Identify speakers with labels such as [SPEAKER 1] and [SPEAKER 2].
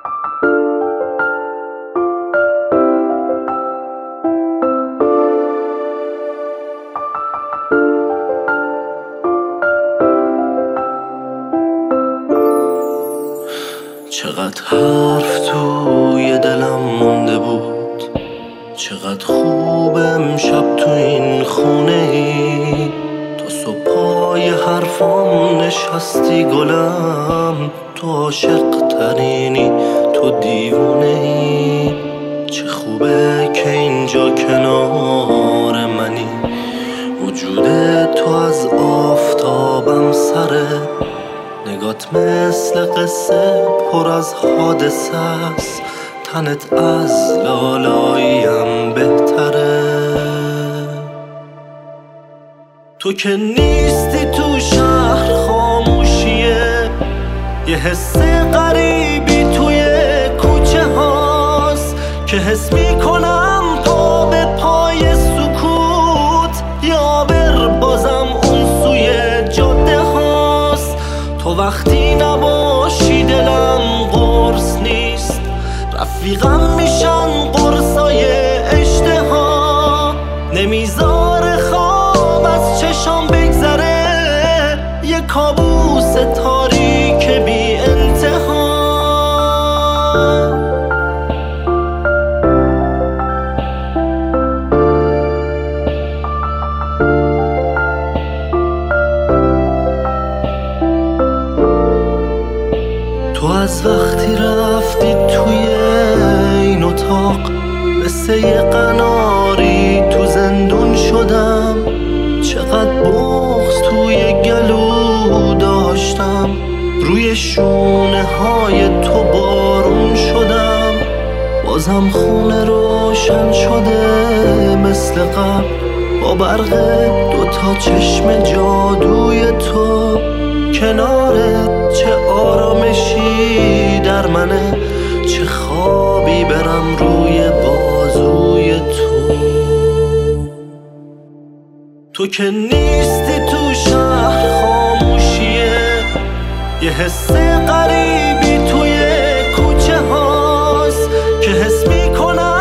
[SPEAKER 1] چقدر حرف توی دلم مونده بود، چقدر خوب امشب تو این خونه ای. تا صبح پای حرفام نشستی گلم، تو عاشق ترینی، تو دیوونه ای. چه خوبه که اینجا کنار منی، وجود تو از آفتابم سره. نگات مثل قصه پر از حادثه است، تنت از لالاییم بهتره. تو که نیستی تو شهر خاموشیه، یه حس غریبی توی کوچه هاست که حس میکنم پا به پای سکوت یا بر بازم اون سوی جاده هاست. تو وقتی نباشی دلم قرص نیست، رفیقم میشن قرصای اشتها. نمیذاره خواب از چشام بگذره، یه کابوس تاریک بی انتها. تو از وقتی رفتی توی این اتاق، مثل یه قناری تو زندون شدم. چقدر بغض توی گلو داشتم، روی شونه های تو بارون شدم. بازم خونه روشن شده مثل قبل، با برق دوتا چشم جادوی تو. کنارت چه آرامشی در منه، چه خوابی برم روی بازوی تو. تو که نیستی تو شهر خاموشیه، یه حس غریبی توی کوچه هاست که حس میکنم